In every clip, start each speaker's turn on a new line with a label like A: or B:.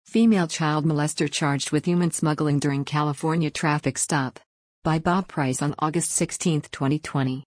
A: Female child molester charged with human smuggling during California traffic stop. By Bob Price on August 16, 2020.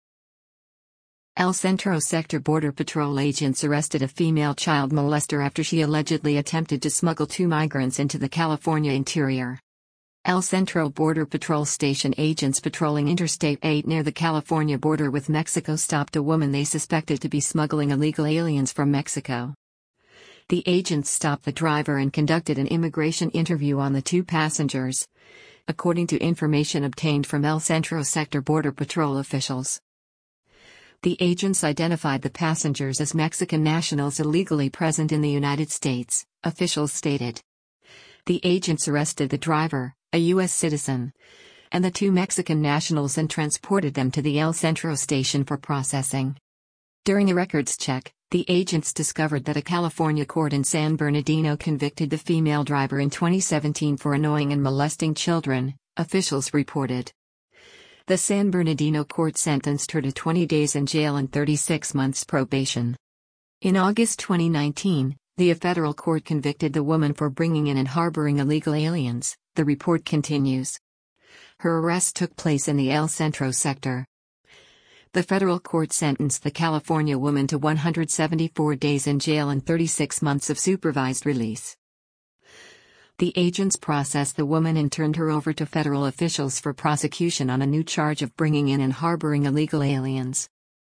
A: El Centro Sector Border Patrol agents arrested a female child molester after she allegedly attempted to smuggle 2 migrants into the California interior. El Centro Border Patrol Station agents patrolling Interstate 8 near the California border with Mexico stopped a woman they suspected to be smuggling illegal aliens from Mexico. The agents stopped the driver and conducted an immigration interview on the 2 passengers, according to information obtained from El Centro Sector Border Patrol officials. The agents identified the passengers as Mexican nationals illegally present in the United States, officials stated. The agents arrested the driver, a U.S. citizen, and the 2 Mexican nationals and transported them to the El Centro station for processing. During a records check, the agents discovered that a California court in San Bernardino convicted the female driver in 2017 for annoying and molesting children, officials reported. The San Bernardino court sentenced her to 20 days in jail and 36 months probation. In August 2019, the federal court convicted the woman for bringing in and harboring illegal aliens, the report continues. Her arrest took place in the El Centro sector. The federal court sentenced the California woman to 174 days in jail and 36 months of supervised release. The agents processed the woman and turned her over to federal officials for prosecution on a new charge of bringing in and harboring illegal aliens.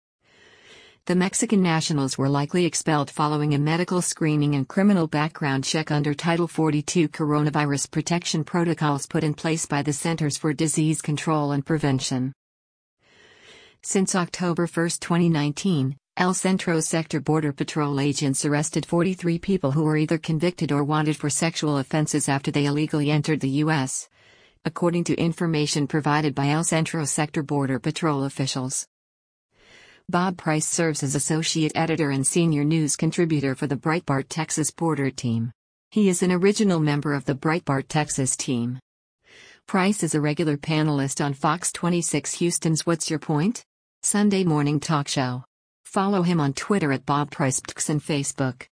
A: The Mexican nationals were likely expelled following a medical screening and criminal background check under Title 42 coronavirus protection protocols put in place by the Centers for Disease Control and Prevention. Since October 1, 2019, El Centro Sector Border Patrol agents arrested 43 people who were either convicted or wanted for sexual offenses after they illegally entered the U.S., according to information provided by El Centro Sector Border Patrol officials. Bob Price serves as associate editor and senior news contributor for the Breitbart Texas Border Team. He is an original member of the Breitbart Texas team. Price is a regular panelist on Fox 26 Houston's What's Your Point? Sunday morning talk show. Follow him on Twitter at Bob Price and Facebook.